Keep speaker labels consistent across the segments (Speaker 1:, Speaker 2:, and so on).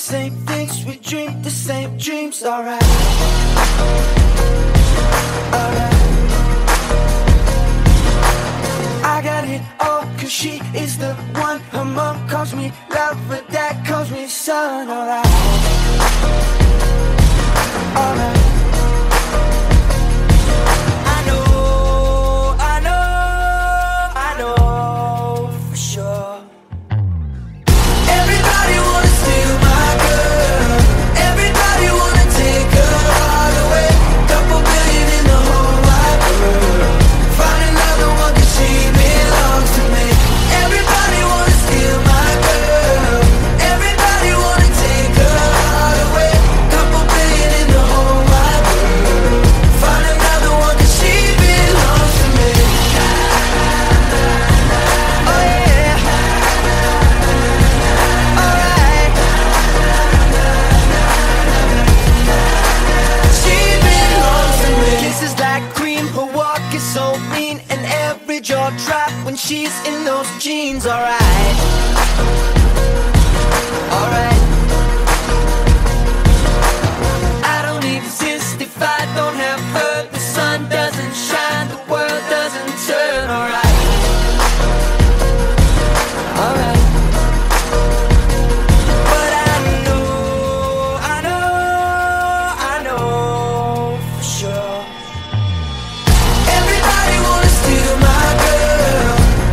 Speaker 1: same things, we dream the same dreams. Alright, alright. I got it all, cause she is the one. Her mom calls me love, but dad calls me son. Alright, alright. She's in those jeans, alright, alright. I don't exist if I don't have her. The sun doesn't shine, the world doesn't turn, alright, alright. But I know for sure. Everybody wanna steal my girl.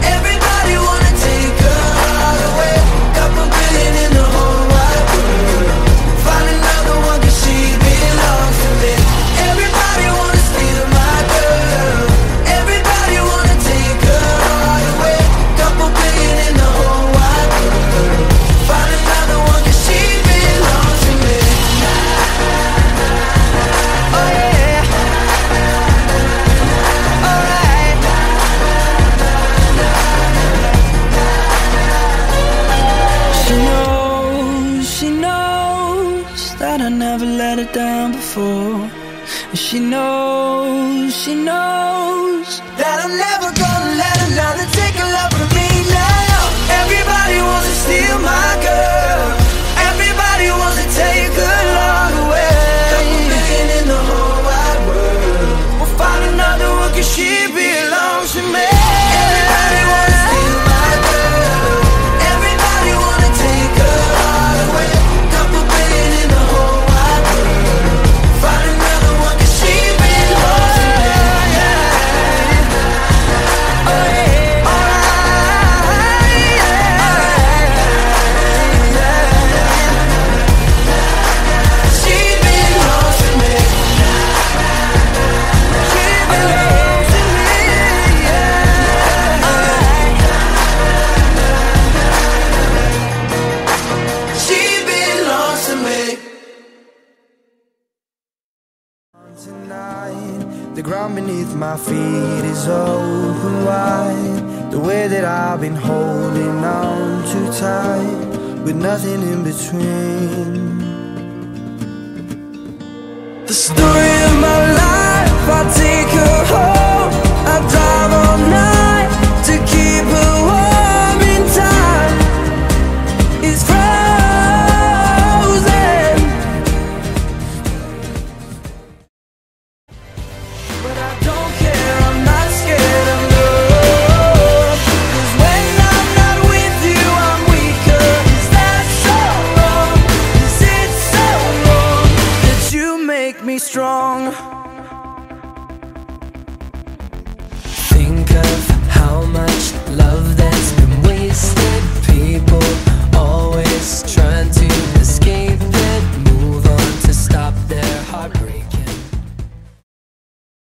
Speaker 1: Down before. She knows that I'm never gonna let another take a love from me now. Everybody wants to steal my girl. Everybody wants to take her love away. Couple million in the whole wide world. We'll find another one cause she belongs to me. Everybody wants to steal my girl. Everybody wanna take her heart away. Couple billion in the whole wide world. Find another one cause she belongs to me. Oh yeah, alright, yeah. She belongs to me. She belongs to me, yeah. Alright. She belongs to me. Tonight, the ground beneath my feet is open wide. The way that I've been holding on too tight, with nothing in between. The story